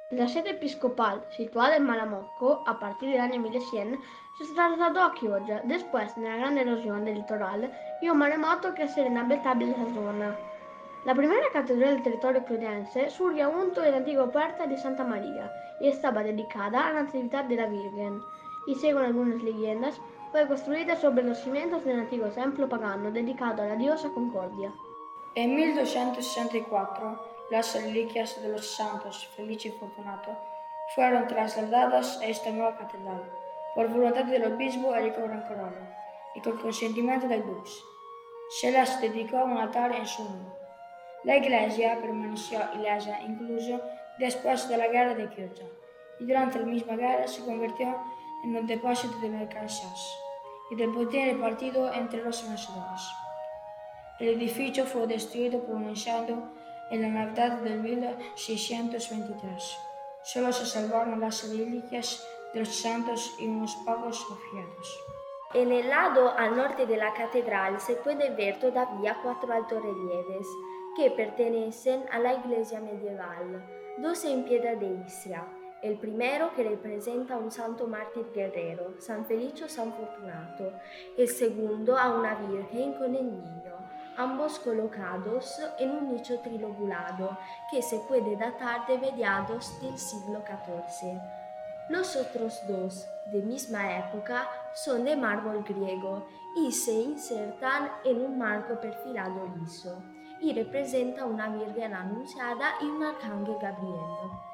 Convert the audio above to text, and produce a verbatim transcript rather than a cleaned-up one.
La sede episcopal, situada en Malamocco a partir del año mil cien, se trasladó a Chioggia después de la gran erosión del litoral y un maremoto que hacía inhabitable la zona. La primera catedral del territorio cludense surgió junto a la antigua puerta de Santa María y estaba dedicada a la Natividad de la Virgen, y según algunas leyendas fue construida sobre los cimientos del antiguo templo pagano dedicado a la diosa Concordia. En mil doscientos sesenta y cuatro, las reliquias de los santos Felice y Fortunato fueron trasladadas a esta nueva catedral por voluntad del obispo Enrico Rancorolo y con consentimiento del dux. Se les dedicó un altar en su honor. La iglesia permaneció ilesa incluso después de la guerra de Chioggia y durante la misma guerra se convirtió en un depósito de mercancías y de botín repartido entre los vencedores. El edificio fue destruido por un incendio en la Navidad del mil seiscientos veintitrés. Solo se salvaron las reliquias de los santos y unos pocos objetos. En el lado al norte de la catedral se puede ver todavía cuatro altorrelieves que pertenecen a la iglesia medieval, dos en piedra de Istria. El primero que representa a un santo mártir guerrero, San Felice o San Fortunato, el segundo a una virgen con el niño, ambos colocados en un nicho trilobulado que se puede datar de mediados del siglo catorce. Los otros dos, de misma época, son de mármol griego y se insertan en un marco perfilado liso y representa una Virgen Anunciada y un Arcángel Gabriel.